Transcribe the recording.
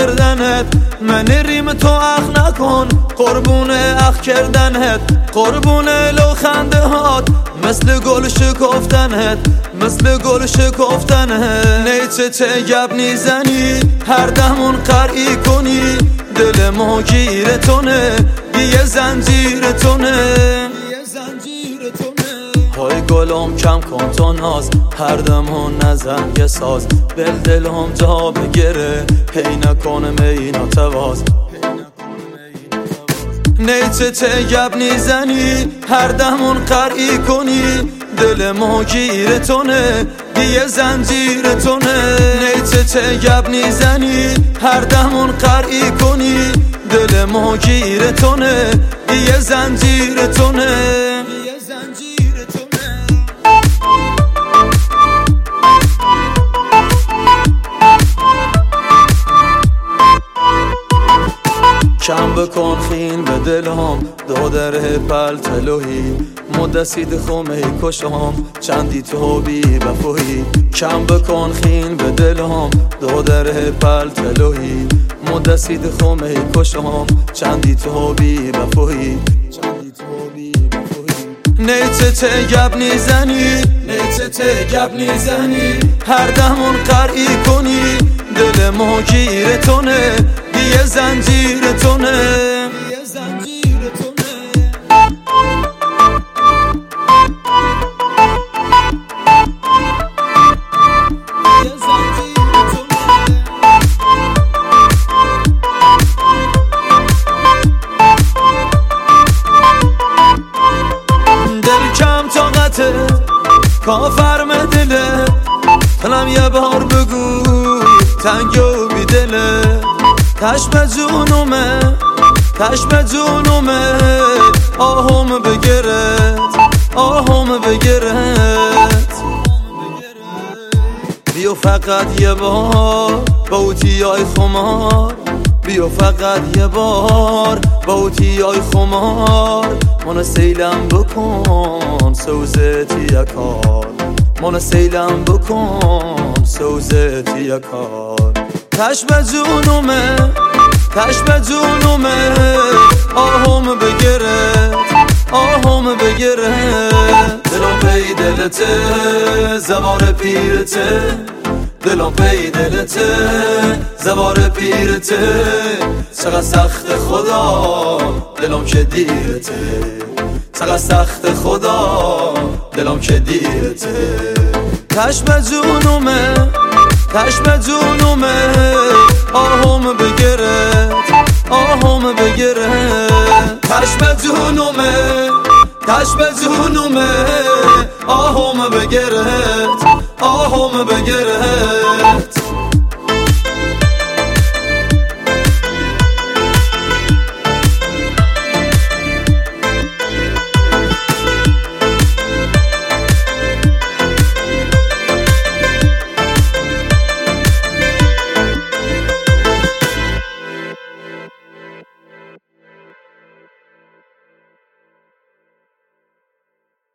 کردنت، من ریم تو اخ نکن، قربون اخ کردنت، قربون لوخنده هات، مثل گل شکفتنت، مثل گل شکفتنت. نیچه چه گب نیزنی هر دمون قرعی کنی، دل ما گیر تونه یه زنجیر تونه. های گلم کم کن تو ناز، هر دمون نزن یه ساز، بل دلم جا بگیره هی نکنه می نتواز. نیچه چه گب نیزنی هر دمون قرعی کنی، دل ما گیر تونه یه زنجیر تونه. نیچه چه گب نیزنی هر دمون قرعی کنی، دل ما گیر تونه یه زنجیر تونه. کم بکن خین به دلم دادره پلتلوهی، مدسید خومه کشم چندی تو بی بفوهی. کم بکن خین به دلم دادره پلتلوهی، مدسید خومه کشم چندی تو بی بفوهی. نیچه چه گب نیزنی، نیچه چه گب نیزنی هر دمون قرعی کنی، دل ما گیر تونه یه زنجیر تونه. دل کم طاقته کافر دله، دلم یه بار بگو تنگ و بی دله. تش به جونومه، تش به جونومه، آهم بگیرد، آهم بگیرد. بیو فقط یه بار با اوتیای خمار، بیو فقط یه بار با اوتیای خمار. منو سیلم بکن سوزتی یکار، منو سیلم بکن سوزتی یکار. تش به جونومه، تش به جونومه، آهم بگیرد، آهم بگیرد. دلم پی دلته زوار پیرته، دلم پی دلته زوار پیرته. چقدر سخت خدا دلم که دیرته، چقدر سخت خدا دلم که دیرته. تش به جونومه، تش به جونومه، آهم بگیرد، آهم بگیرد. تش به جونومه، تش به جونومه، آهم بگیرد، آهم بگیرد.